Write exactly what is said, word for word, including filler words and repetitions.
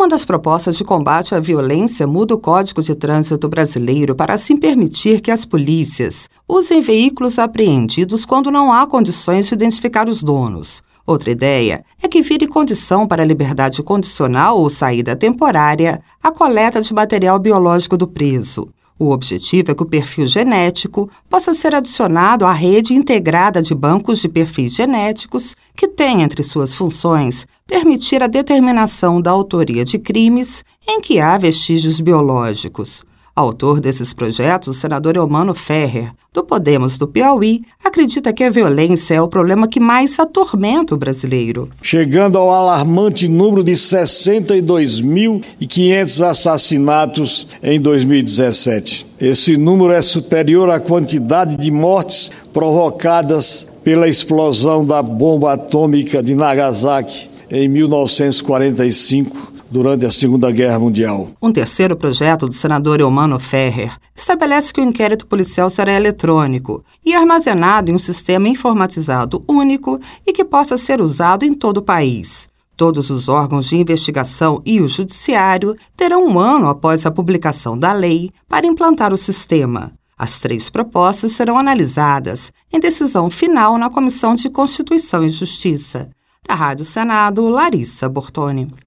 Uma das propostas de combate à violência muda o Código de Trânsito brasileiro para assim permitir que as polícias usem veículos apreendidos quando não há condições de identificar os donos. Outra ideia é que vire condição para a liberdade condicional ou saída temporária a coleta de material biológico do preso. O objetivo é que o perfil genético possa ser adicionado à rede integrada de bancos de perfis genéticos, que tem entre suas funções permitir a determinação da autoria de crimes em que há vestígios biológicos. Autor desses projetos, o senador Eumano Ferrer, do Podemos do Piauí, acredita que a violência é o problema que mais atormenta o brasileiro. Chegando ao alarmante número de sessenta e dois mil e quinhentos assassinatos em dois mil e dezessete. Esse número é superior à quantidade de mortes provocadas pela explosão da bomba atômica de Nagasaki em mil novecentos e quarenta e cinco. Durante a Segunda Guerra Mundial. Um terceiro projeto do senador Eumano Ferrer estabelece que o inquérito policial será eletrônico e armazenado em um sistema informatizado único e que possa ser usado em todo o país. Todos os órgãos de investigação e o judiciário terão um ano após a publicação da lei para implantar o sistema. As três propostas serão analisadas em decisão final na Comissão de Constituição e Justiça. Da Rádio Senado, Larissa Bortoni.